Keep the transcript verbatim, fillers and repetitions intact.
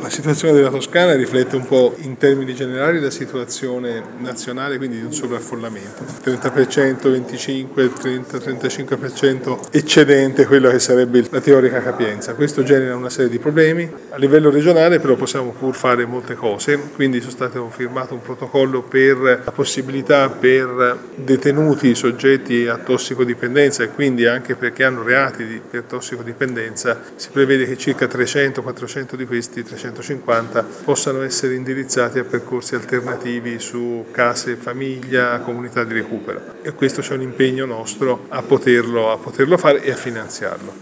La situazione della Toscana riflette un po' in termini generali la situazione nazionale, quindi di un sovraffollamento. trenta per cento, venticinque, trenta, trentacinque per cento eccedente quello che sarebbe la teorica capienza. Questo genera una serie di problemi. A livello regionale però possiamo pur fare molte cose, quindi sono stato firmato un protocollo per la possibilità per detenuti soggetti a tossicodipendenza e quindi anche perché hanno reati di, per tossicodipendenza, si prevede che circa trecento quattrocento di questi, trecentocinquanta, possano essere indirizzati a percorsi alternativi su case famiglia, comunità di recupero. E questo c'è un impegno nostro a poterlo, a poterlo fare e a finanziarlo.